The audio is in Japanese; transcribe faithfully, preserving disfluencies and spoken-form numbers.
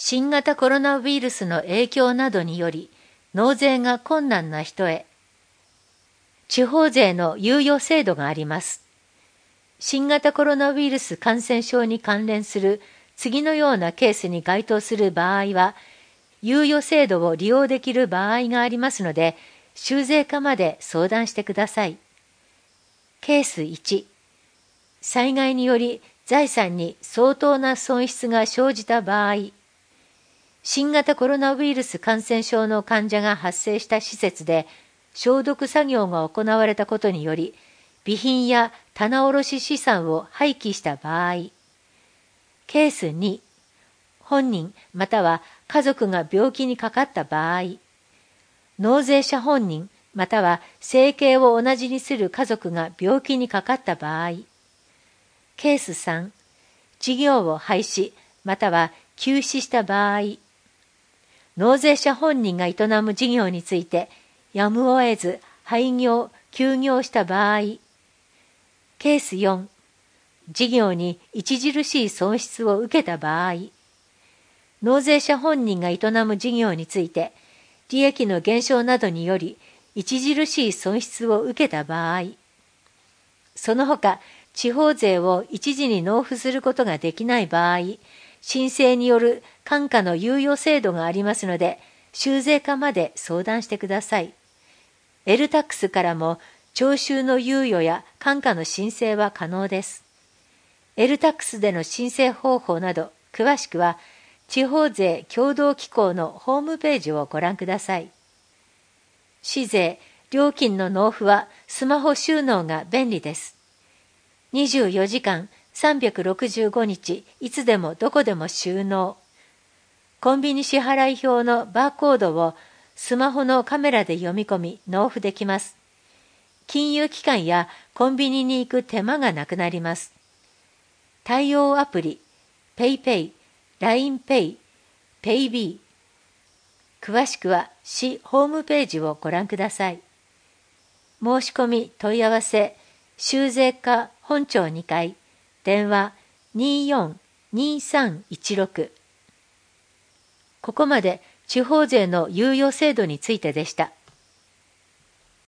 新型コロナウイルスの影響などにより、納税が困難な人へ、地方税の猶予制度があります。新型コロナウイルス感染症に関連する次のようなケースに該当する場合は、猶予制度を利用できる場合がありますので、州税課まで相談してください。ケースいち、災害により財産に相当な損失が生じた場合、新型コロナウイルス感染症の患者が発生した施設で消毒作業が行われたことにより、備品や棚卸資産を廃棄した場合。ケースに、本人または家族が病気にかかった場合、納税者本人または生計を同じにする家族が病気にかかった場合。ケースさん、事業を廃止または休止した場合。納税者本人が営む事業について、やむを得ず廃業、休業した場合。ケースよん、事業に著しい損失を受けた場合。納税者本人が営む事業について、利益の減少などにより、著しい損失を受けた場合。その他、地方税を一時に納付することができない場合、申請による換価の猶予制度がありますので、州税課まで相談してください。エルタックス からも徴収の猶予や換価の申請は可能です。エルタックス での申請方法など、詳しくは、地方税協同機構のホームページをご覧ください。市税、料金の納付はスマホ収納が便利です。にじゅうよじかんさんびゃくろくじゅうごにちいつでもどこでも収納。コンビニ支払い表のバーコードをスマホのカメラで読み込み納付できます。金融機関やコンビニに行く手間がなくなります。対応アプリ、PayPay、ラインペイ、ペイビー。詳しくは市ホームページをご覧ください。申し込み問い合わせ、州税課本庁にかい、電話 にーよんにーさんいちろく。ここまで地方税の猶予制度についてでした。